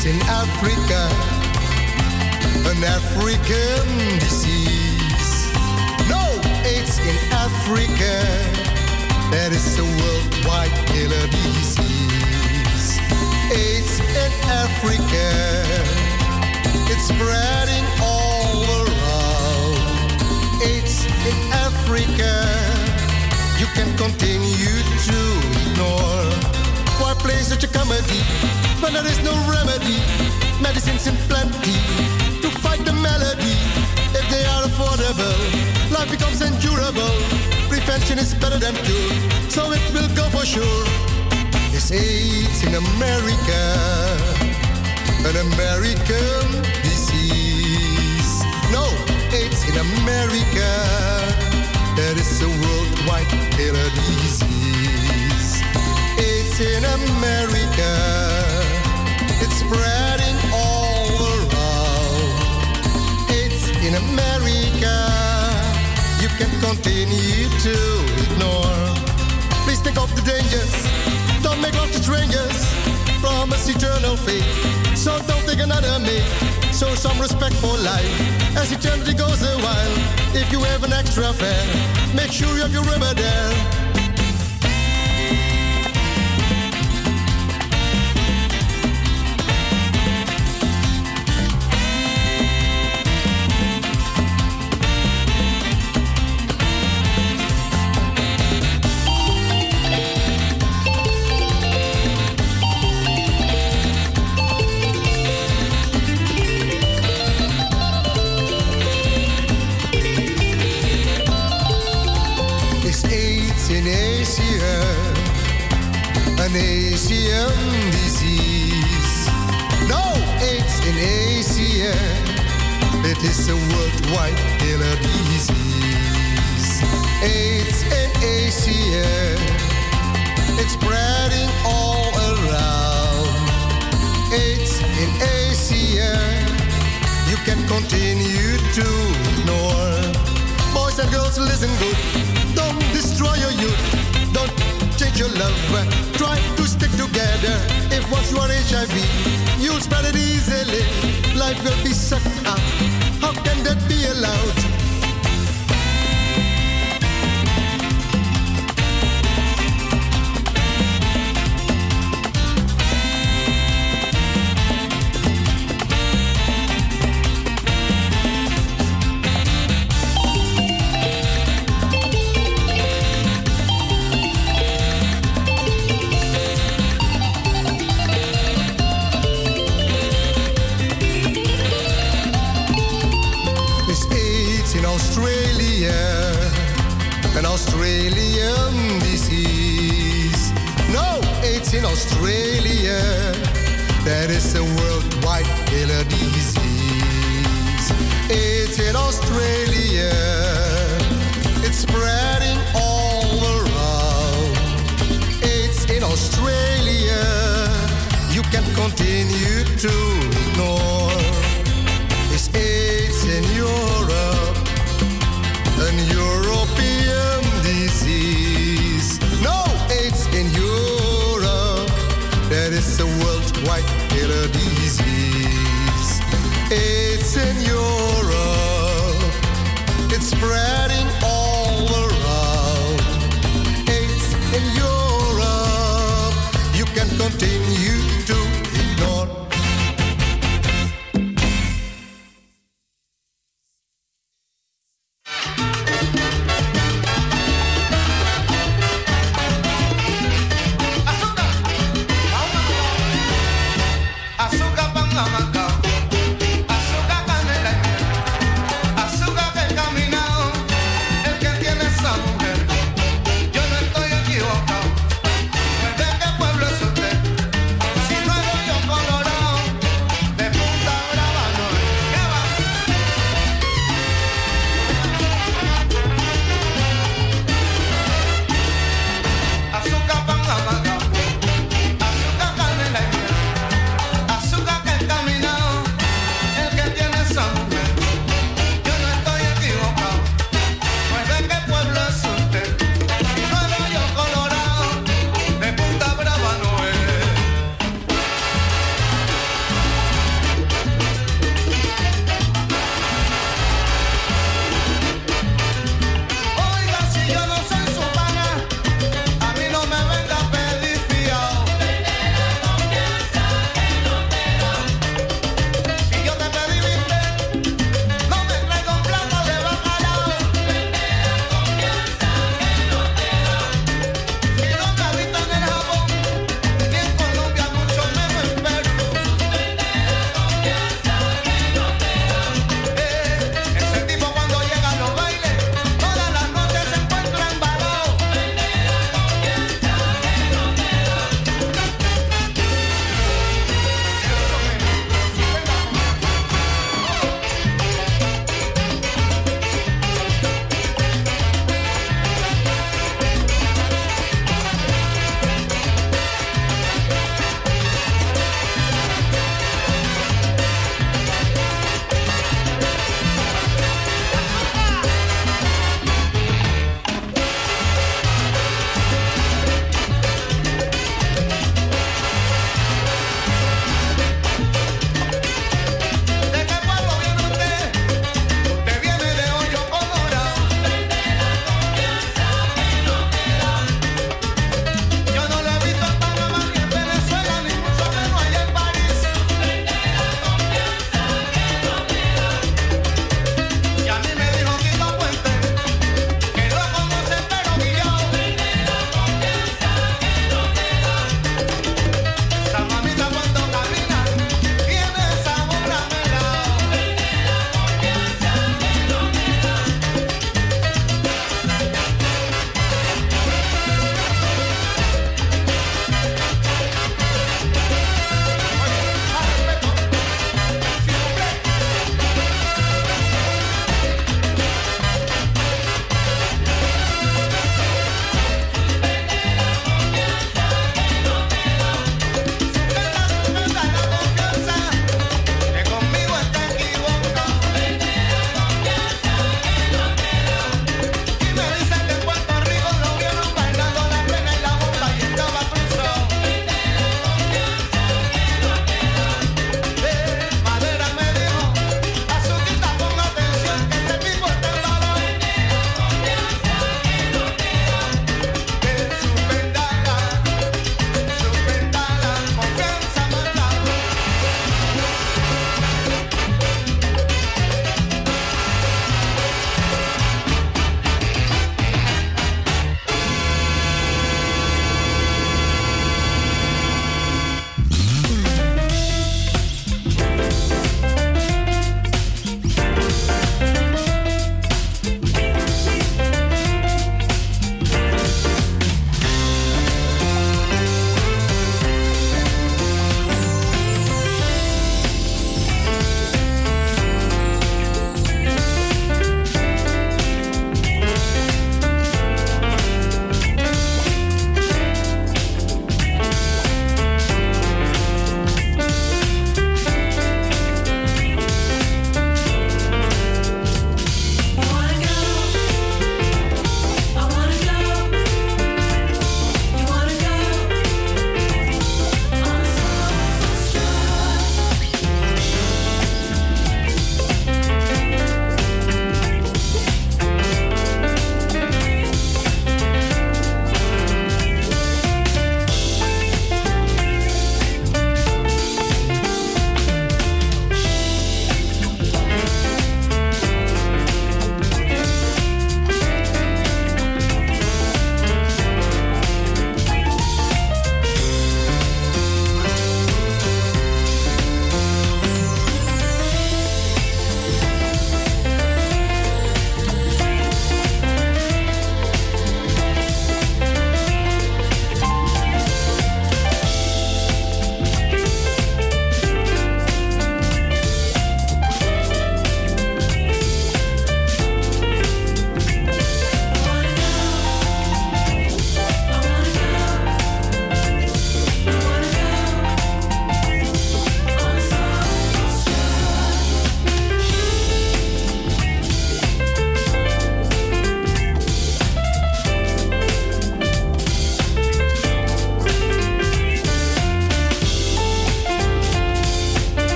AIDS in Africa, an African disease. No AIDS in Africa, that is a worldwide killer disease. AIDS in Africa, it's spreading all around. AIDS in Africa, you can continue to ignore. Why play such a comedy when there is no remedy? Medicines in plenty to fight the malady. If they are affordable, life becomes endurable. Prevention is better than cure, so it will go for sure. It's AIDS in America, an American disease. No, AIDS in America, that is a worldwide killer disease. AIDS in America, it's spreading all around. AIDS in America, you can continue to ignore. Please think of the dangers, don't make love to strangers. Promise eternal fate, so don't take another mate. Show some respect for life as eternity goes a while. If you have an extra fare, make sure you have your rubber there. In Asia, an Asian disease. No AIDS in Asia, it is a worldwide killer disease. AIDS in Asia, it's spreading all around. AIDS in Asia, you can continue to ignore. Boys and girls, listen good. Don't destroy your youth. Don't change your love. Try to stick together. If once you are HIV, you'll spread it easily. Life will be sucked up. How can that be allowed? An Australian disease. No AIDS in Australia, that is a worldwide killer disease. AIDS in Australia, it's spreading all around. AIDS in Australia, you can continue to ignore. It's AIDS in Europe, an European disease. No AIDS in Europe, that is a worldwide killer disease. AIDS in Europe, it's spreading all around. AIDS in Europe, you can continue to ignore. Caminar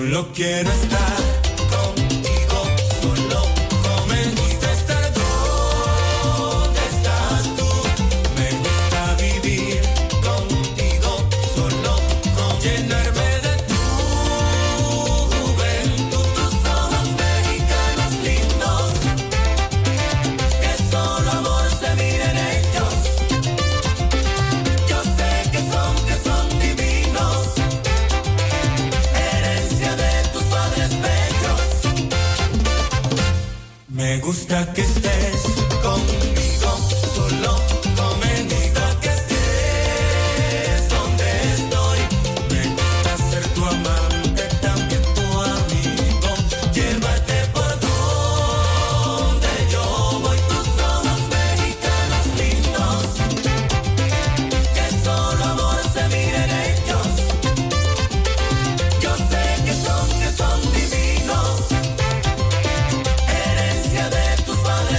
Solo quiero estar contigo, solo me gusta estar donde estás tú. Me gusta vivir contigo, solo llenarme de tu juventud. Tus ojos mexicanos lindos, que solo amor se miren ellos. Yo sé que son divinos, herencia de tus padres bellos. Me gusta que estés conmigo, solo me gusta que estés donde estoy. Me gusta ser tu amante, también tu amigo. Llévate por donde yo voy. Tus ojos mexicanos lindos, que solo amor se miren ellos. Yo sé que son divinos, herencia de tus padres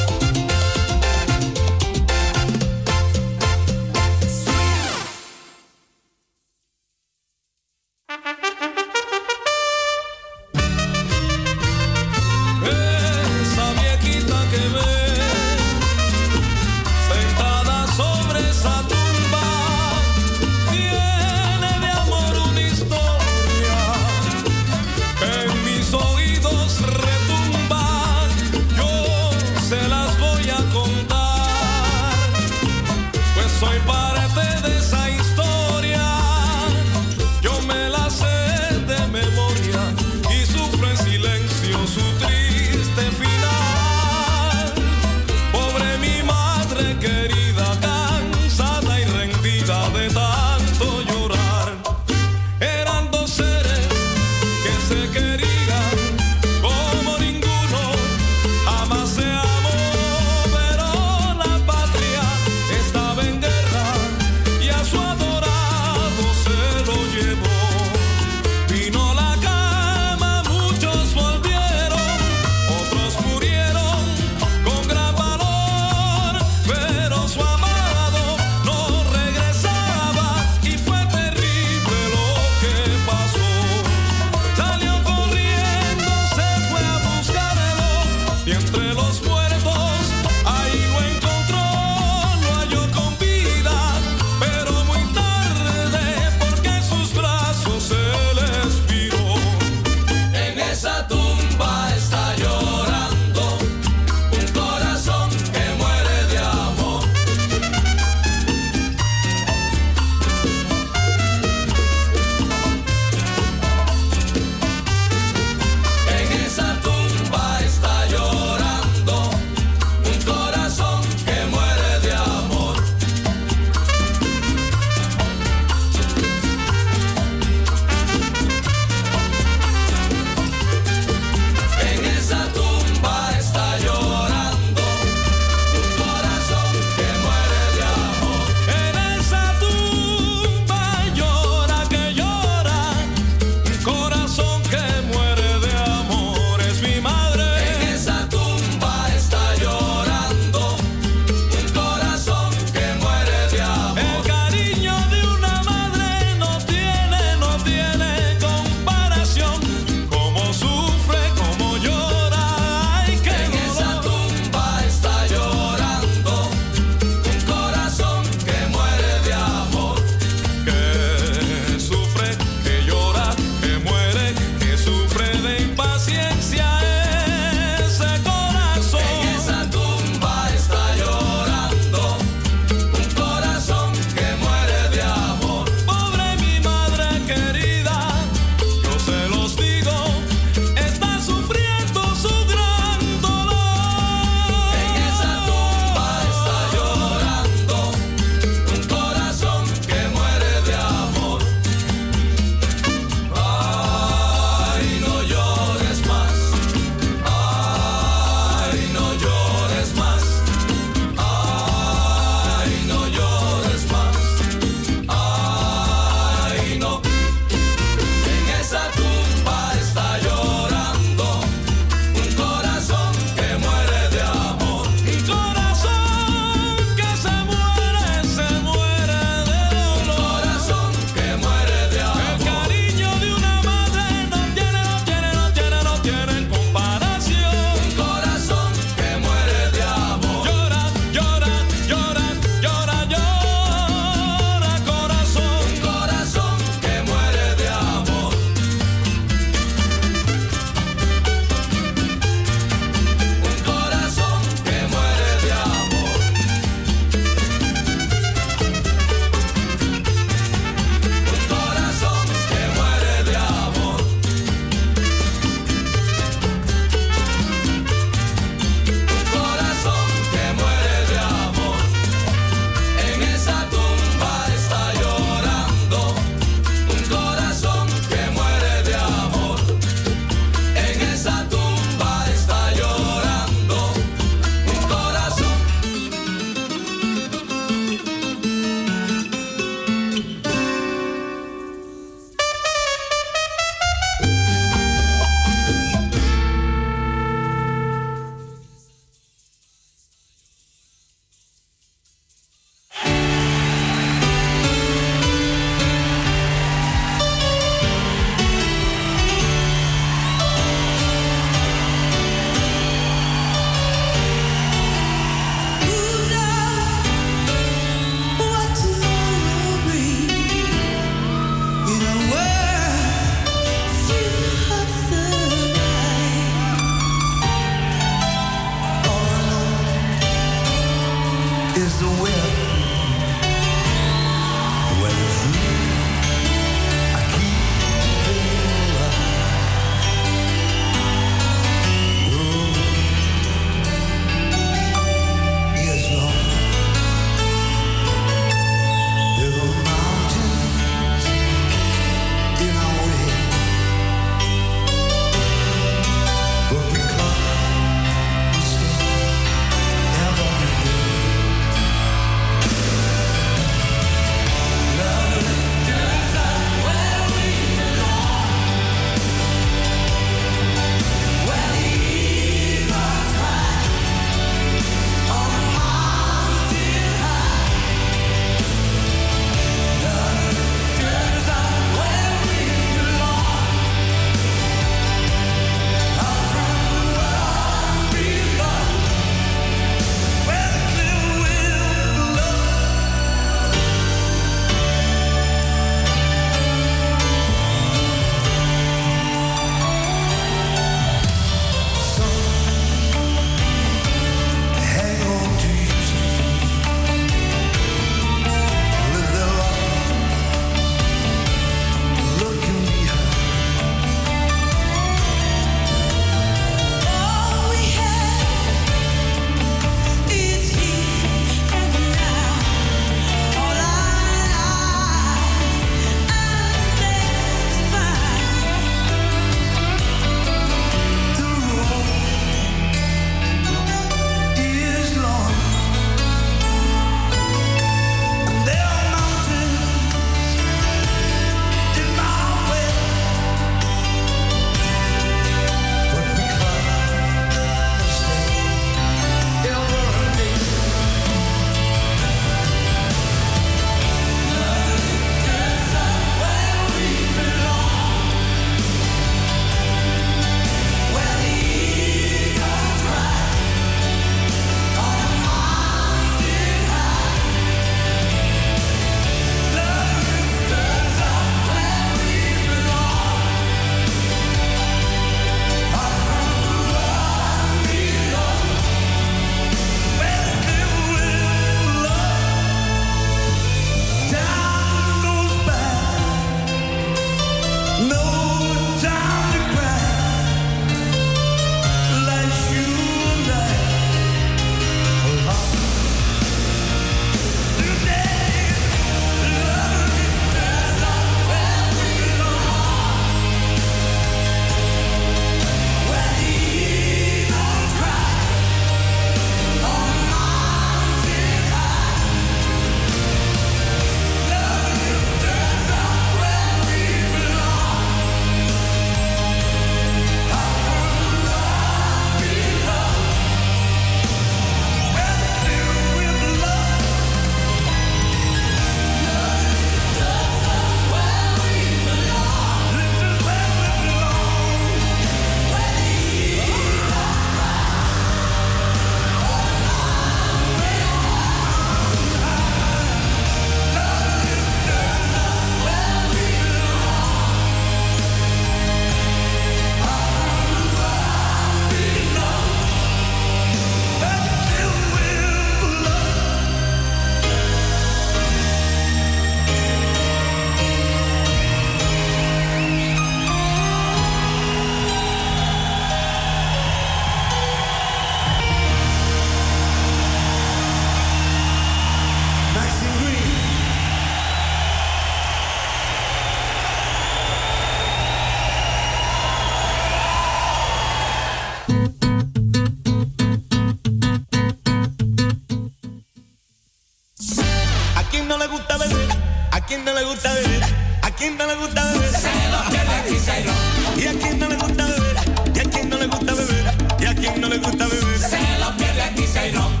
quién no le gusta beber? ¿A quién no le gusta beber? Se lo pierde Quizá y Ron. ¿Y a quién no le gusta beber? ¿Y a quién no le gusta beber? ¿Y a quién no le gusta beber? Se lo pierde Quizá y Ron.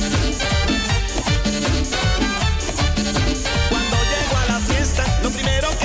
Cuando llego a la fiesta, lo primero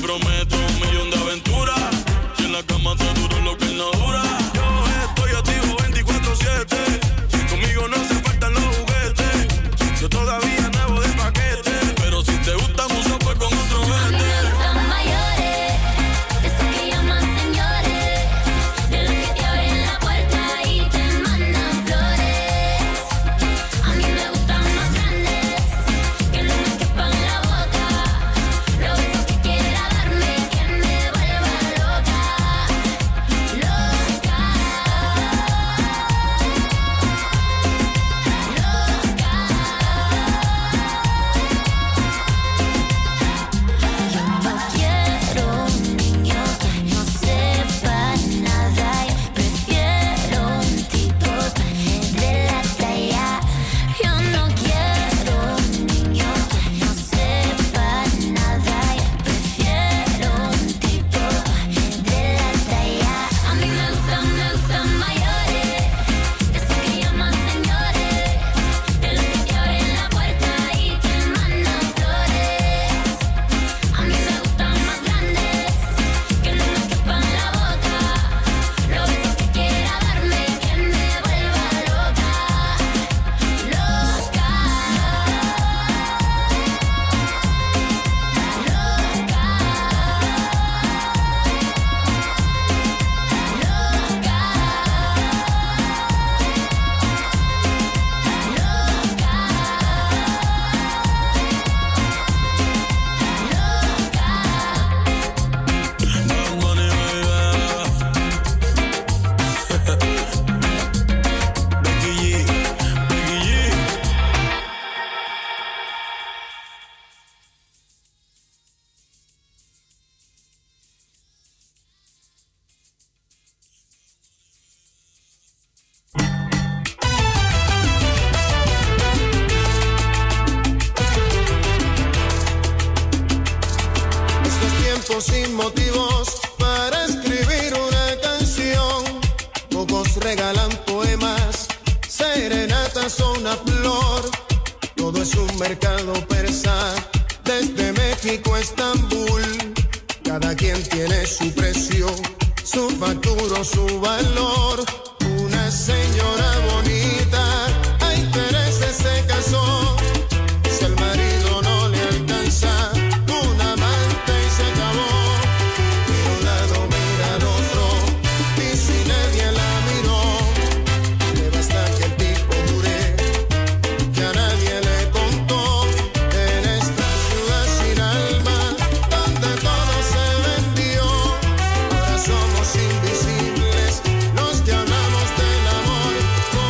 prometo 1,000,000 de aventuras. Si en la cama te duro lo que él no dura. Yo estoy activo 24/7. Conmigo no se faltan los juguetes. Yo todavía nuevo de paquete. Pero si te gusta mucho, pues con otro vete. Sin motivos para escribir una canción. Pocos regalan poemas, serenatas son una flor. Todo es un mercado persa, desde México a Estambul. Cada quien tiene su precio, su factura, su valor. Una señora bonita, a intereses se casó. Si el marido no le alcanza, invisibles, los que hablamos del amor.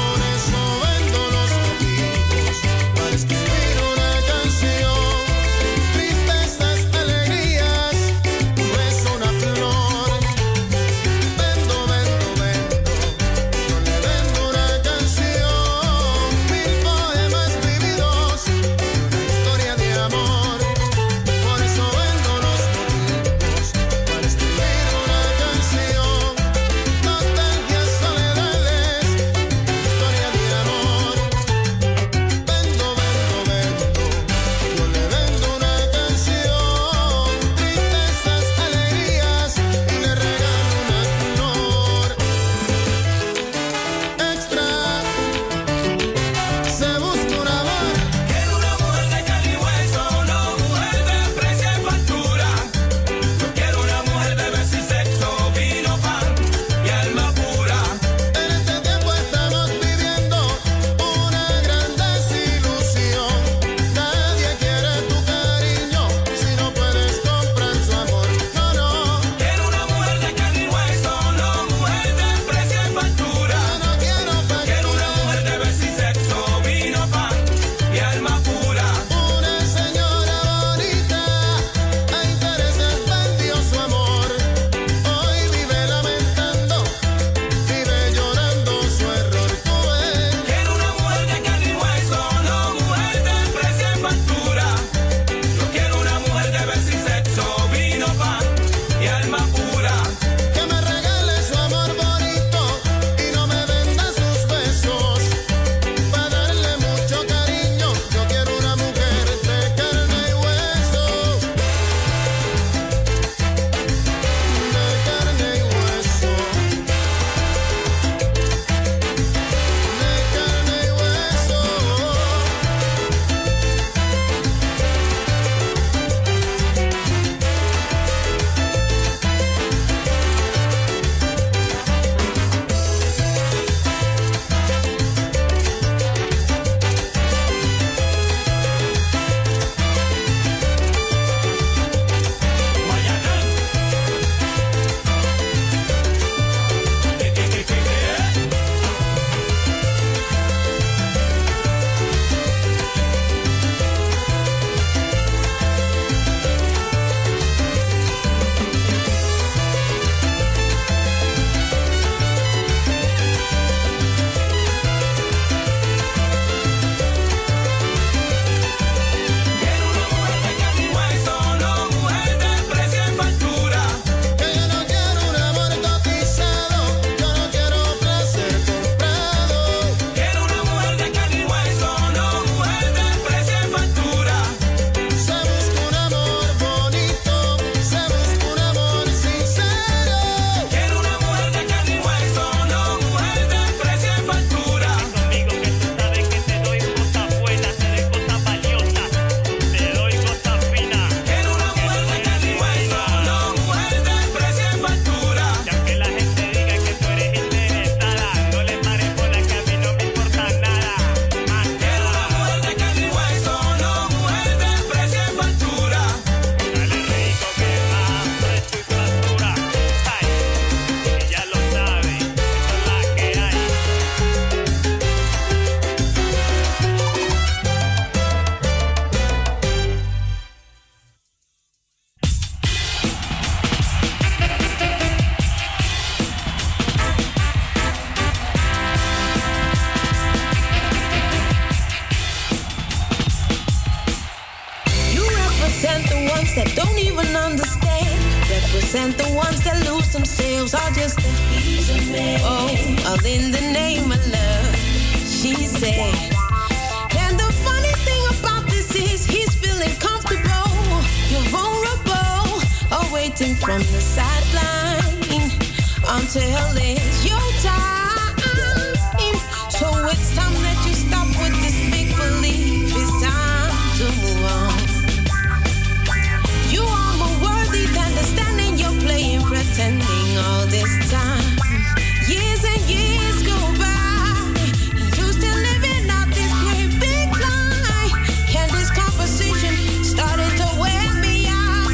and the ones that lose themselves are just a piece of me. Oh, all in the name of love, she said. And the funny thing about this is he's feeling comfortable. You're vulnerable, or waiting from the sideline until it's your time. So it's time that you stop with this big belief. It's time to move on. You are more worthy than the standing you're playing, pretending all this time. Years and years go by, and you still living out this great big lie. And this conversation started to wear me out.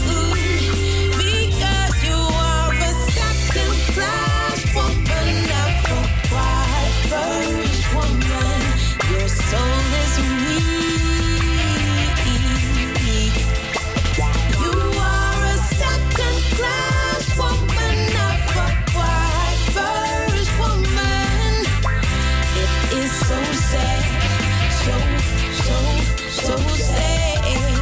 Because you are a second class woman, never quite first woman. Your soul is weak. You are a second class woman, never quite first woman. It is so sad, so sad.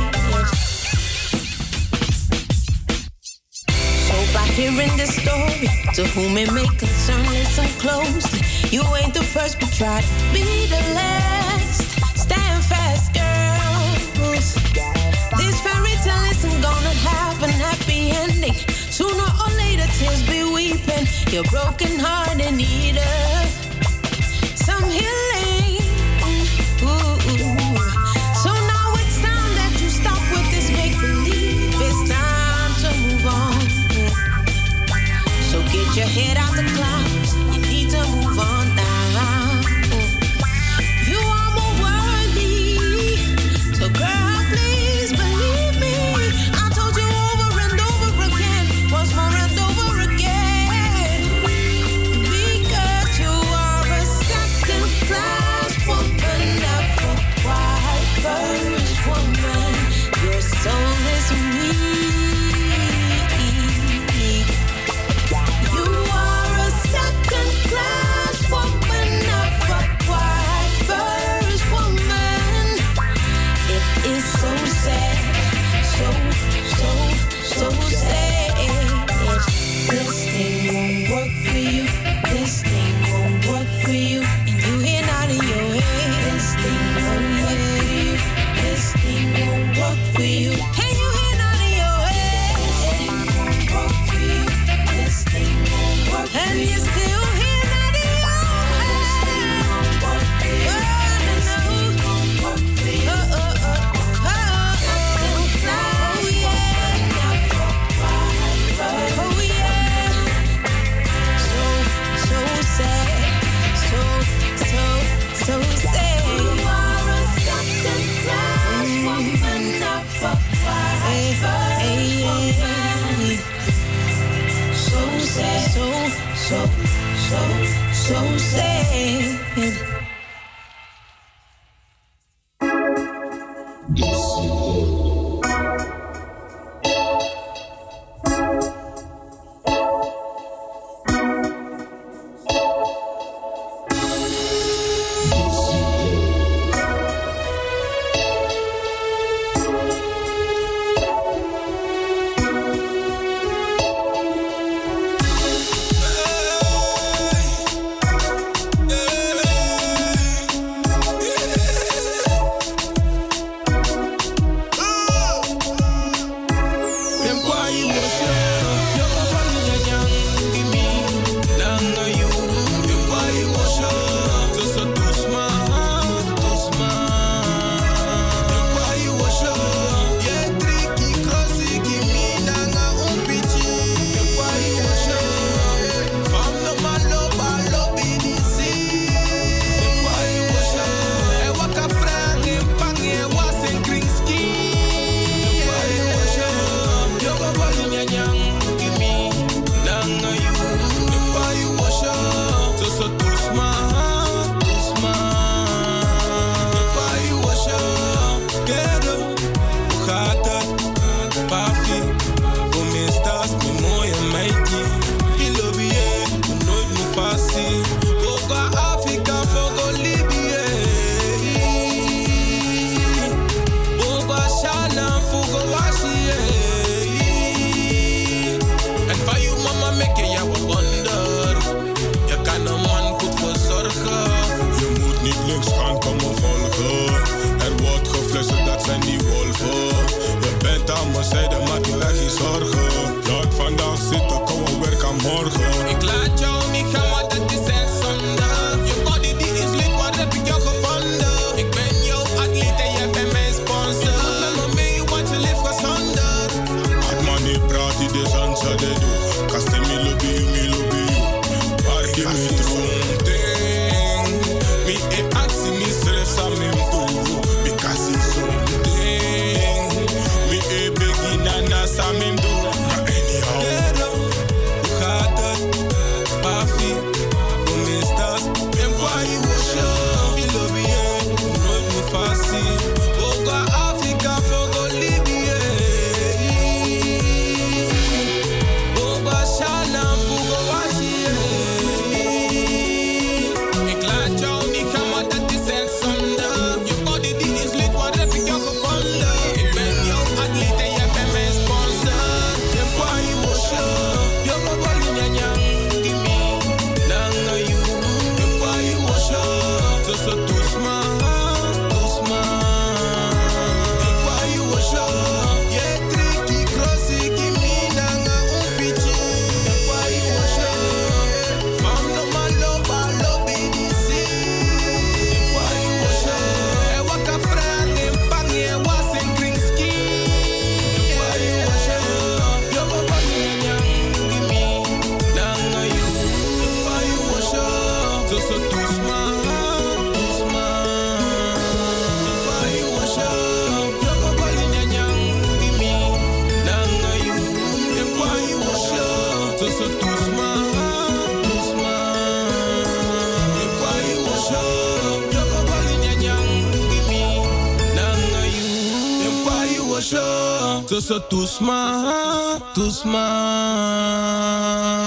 So by hearing this story, to whom it may concern, listen closely. You ain't the first, but try to be the last. Stand fast, girls. This fairy tale isn't gonna have an happy ending. Sooner or later, tears be weeping. Your broken heart in need of some healing. Ooh. So now it's time that you stop with this make believe. It's time to move on. So get your head out the clouds. You need to move on now. You are more worthy. So girl, please believe me. I told you over and over again, once more and over again. Because you are a second class woman, never quite first woman. Your soul is weak. You are a second class woman, never quite first woman. It is so sad, so sad. This thing won't work for you. This thing won't work for you. And you hear out of your head. This thing won't work for you. This thing won't work for you. And you hear out of your head. This thing won't work for you. This thing won't work for you. And you still hear out of your head. This thing won't work for you. This thing won't work for you. So sad. You are a second class woman, never quite first woman. So sad, so sad. Yeah. so they do. Cause they me love you. Give me something. Me ask me stress and me do. Because it's something. Me begin and ask me do. Anyhow. Gaat het. Pafi. Voor me staat. En waar je was show. Me love you. Nooit me fassie. Ook al Afrika voor go Libya. Ook al Shana voor go Washi. Tussen toesma.